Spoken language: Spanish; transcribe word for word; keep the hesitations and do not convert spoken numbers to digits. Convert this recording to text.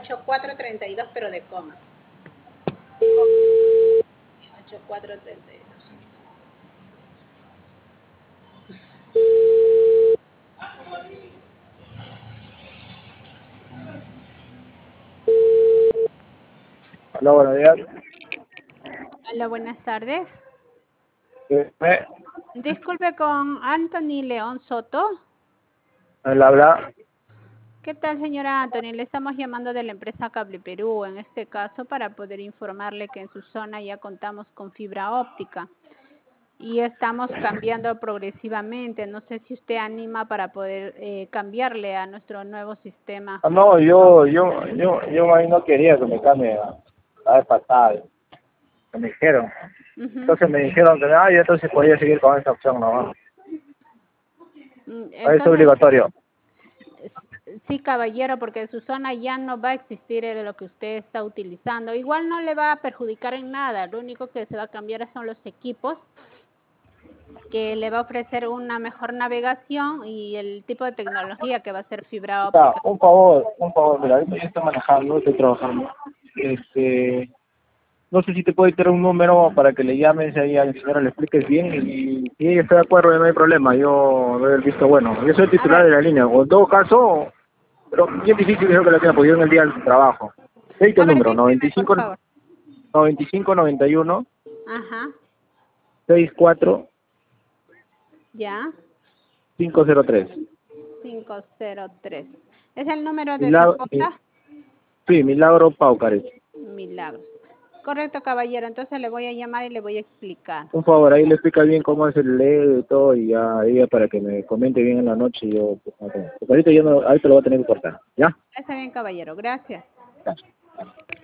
ocho cuatro treinta y dos, pero de coma. ocho cuatro treinta y dos. Hola, buenos días. Hola, buenas tardes. ¿Me Disculpe, con Anthony León Soto. ¿Él habla? ¿Qué tal, señora Anthony? Le estamos llamando de la empresa Cable Perú, en este caso para poder informarle que en su zona ya contamos con fibra óptica y estamos cambiando progresivamente. No sé si usted anima para poder eh, cambiarle a nuestro nuevo sistema. Ah, no, yo, yo, yo, yo ahí no quería que me cambie la vez pasada. Que me dijeron. Uh-huh. Entonces me dijeron que, ah, yo entonces podía seguir con esa opción, ¿no? Entonces, es obligatorio. Sí, caballero, porque en su zona ya no va a existir lo que usted está utilizando. Igual no le va a perjudicar en nada. Lo único que se va a cambiar son los equipos, que le va a ofrecer una mejor navegación y el tipo de tecnología que va a ser fibra óptica. O sea, un favor, un favor, mira, ahorita yo estoy manejando, estoy trabajando. Este, no sé si te puedo dar un número para que le llames ahí al señor, le expliques bien y si ella está de acuerdo, no hay problema, yo doy el visto bueno. Yo soy el titular de la línea, o en todo caso, pero bien difícil creo que la tenga, porque yo en el día del trabajo. Este el número, noventa y cinco, noventa y cinco, noventa y uno, Ajá. sesenta y cuatro, Ya. quinientos tres. quinientos tres. ¿Es el número de Milagro, su esposa? sí, Milagro Paucares. Milagros. Correcto, caballero. Entonces le voy a llamar y le voy a explicar. Por favor, ahí le explica bien cómo es el L E D y todo, y ya ella para que me comente bien en la noche. Yo, pues, porque ahorita yo no, ahorita lo voy a tener que cortar, ¿ya? Está bien, caballero. Gracias. Gracias.